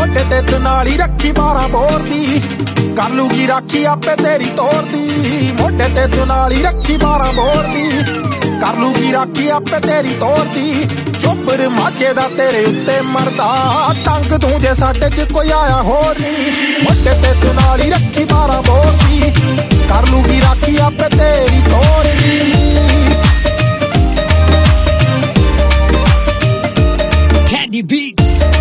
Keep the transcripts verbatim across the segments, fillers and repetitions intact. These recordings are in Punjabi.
ਮੋਢੇ ਤੇ ਤਨਾਲੀ ਰੱਖੀ ਬਾਰਾਂ ਬੋਰ ਦੀ, ਕਰ ਲੂਗੀ ਰਾਖੀ ਆਪੇ ਤੇਰੀ ਤੋਰ ਦੀ। ਮੋਢੇ ਤੇ ਤਨਾਲੀ ਰੱਖੀ ਬਾਰਾਂ ਬੋਰ ਦੀ, ਕਰ ਲੂਗੀ ਰਾਖੀ ਆਪੇ ਤੇਰੀ ਤੋਰ ਦੀ। ਚੋਬਰ ਮਾਝੇ ਦਾ ਤੇਰੇ ਉੱਤੇ ਮਰਦਾ, ਤੰਗ ਤੂੰ ਜੇ ਸਾਡੇ ਚ ਕੋਈ ਆਇਆ ਹੋਰ ਨਹੀਂ। ਮੋਢੇ ਤੇ ਤਨਾਲੀ ਰੱਖੀ ਬਾਰਾਂ ਬੋਰ ਦੀ, ਕਰ ਲੂਗੀ ਰਾਖੀ ਆਪੇ ਤੇਰੀ ਤੋਰ ਦੀ। Candy Beats।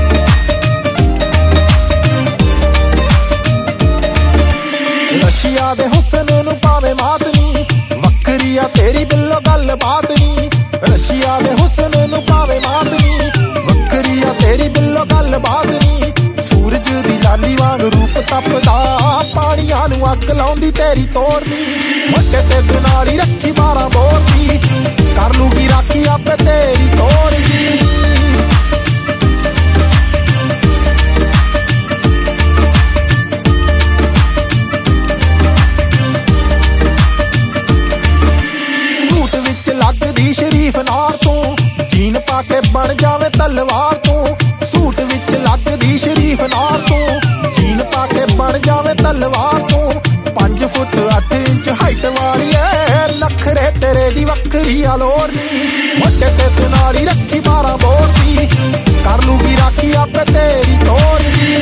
ਰਸ਼ੀਆ ਦੇ ਹੁਸਨ ਨੂੰ ਪਾਵੇ ਮਾਤ ਨੀ, ਵੱਖਰੀ ਆ ਤੇਰੀ ਬਿੱਲੋ ਗੱਲ ਬਾਤ ਨੀ। ਰਸ਼ੀਆ ਦੇ ਹੁਸਨ ਨੂੰ ਪਾਵੇ ਮਾਤ ਨੀ, ਵੱਖਰੀ ਆ ਤੇਰੀ ਬਿੱਲੋ ਗੱਲ ਬਾਤ ਨੀ। ਸੂਰਜ ਦੀ ਲਾਲੀ ਵਾਂਗ ਰੂਪ ਤਪਦਾ, ਪਾਣੀਆਂ ਨੂੰ ਅੱਗ ਲਾਉਂਦੀ ਤੇਰੀ ਤੋਰ ਨੀ। ਮੋਢੇ ਤੇ ਤਨਾਲੀ ਰੱਖੀ ਬਾਰਾਂ ਬੋਰ ਦੀ, ਕਰ ਲੂਗੀ ਰਾਖੀ ਆਪੇ ਤੇਰੀ ਤੋਰ ਦੀ। ਲੱਗਦੀ ਸ਼ਰੀਫ ਨਾਰ ਤੂੰ, ਜੀਨ ਪਾ ਕੇ ਬਣ ਜਾਵੇ ਤਲਵਾਰ ਤੂੰ। ਸੂਟ ਵਿੱਚ ਲੱਗਦੀ ਸ਼ਰੀਫ ਨਾਰ ਤੂੰ, ਜੀਨ ਪਾ ਕੇ ਬਣ ਜਾਵੇ ਤਲਵਾਰ ਤੂੰ। ਪੰਜ ਫੁੱਟ ਅੱਠ ਇੰਚ ਹਾਈਟ ਵਾਲੀ ਐ, ਨਖਰੇ ਤੇਰੇ ਦੀ ਵੱਖਰੀ ਆ ਲੋਰ ਨੀ। ਮੋਢੇ ਤੇ ਤਨਾਲੀ ਰੱਖੀ ਬਾਰਾਂ ਬੋਰ ਦੀ, ਕਰ ਲੂਗੀ ਰਾਖੀ ਆਪੇ ਤੇਰੀ ਤੋਰ ਦੀ।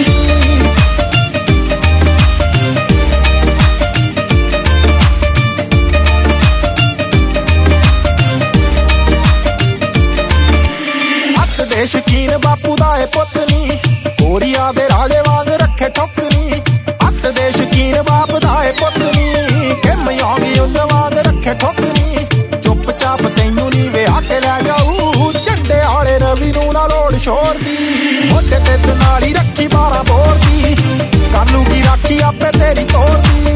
ਦੇ ਸ਼ਕੀਨ ਬਾਪੂ ਦਾ ਏ ਪੁੱਤ ਨੀ, ਕੋਰੀਆ ਦੇ ਰਾਜੇ ਵਾਂਗ ਰੱਖੇ ਠੁੱਕ ਨੀ। ਅੱਤ ਦੇ ਸ਼ਕੀਨ ਬਾਪ ਦਾ ਏ ਪੁੱਤ ਨੀ, ਕਿਮ ਆਉਂਗੀ ਉਹਨਾਂ ਵਾਂਗ ਰੱਖੇ ਠੁੱਕ ਨੀ। ਚੁੱਪ ਚਾਪ ਤੈਨੂੰ ਨੀ ਵਿਆਹ ਕੇ ਲੈ ਜਾਊ, ਝੰਡੇ ਵਾਲੇ ਰਵੀ ਨੂੰ ਨਾ ਲੋੜ ਸ਼ੋਰ ਦੀ। ਮੋਢੇ ਤੇ ਤਨਾਲੀ ਰੱਖੀ ਬਾਰਾਂ ਬੋਰ ਦੀ, ਕਰ ਲੂਗੀ ਰਾਖੀ ਆਪੇ ਤੇਰੀ ਤੋਰ ਦੀ।